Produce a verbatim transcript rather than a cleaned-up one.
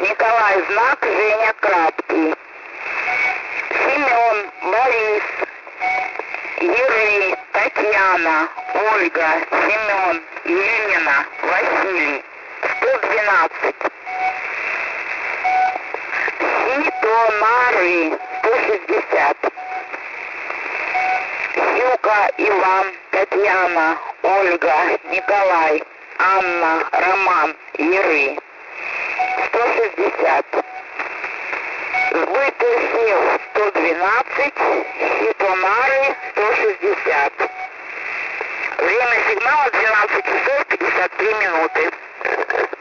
Николай Знак, Женя Краткий. Семен, Борис, Юрий, Татьяна, Ольга, Семен, Елена, Василий. сто двенадцать. Ситонары, сто шестьдесят. Сюка, Иван, Татьяна, Ольга, Николай, Анна, Роман, Иры. сто шестьдесят. Сбытосев сто двенадцать, Ситонары сто шестьдесят. Время сигнала двенадцать часов пятьдесят три минуты.